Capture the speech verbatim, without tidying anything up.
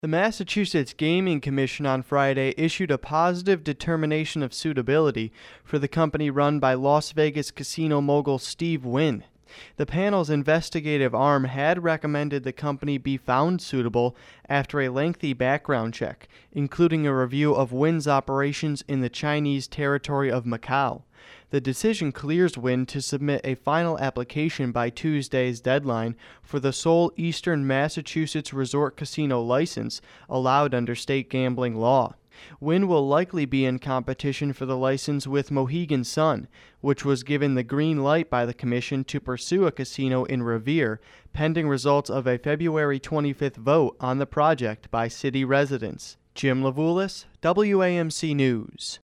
The Massachusetts Gaming Commission on Friday issued a positive determination of suitability for the company run by Las Vegas casino mogul Steve Wynn. The panel's investigative arm had recommended the company be found suitable after a lengthy background check, including a review of Wynn's operations in the Chinese territory of Macau. The decision clears Wynn to submit a final application by Tuesday's deadline for the sole Eastern Massachusetts resort casino license allowed under state gambling law. Wynn will likely be in competition for the license with Mohegan Sun, which was given the green light by the commission to pursue a casino in Revere, pending results of a February twenty-fifth vote on the project by city residents. Jim Levulis, W A M C News.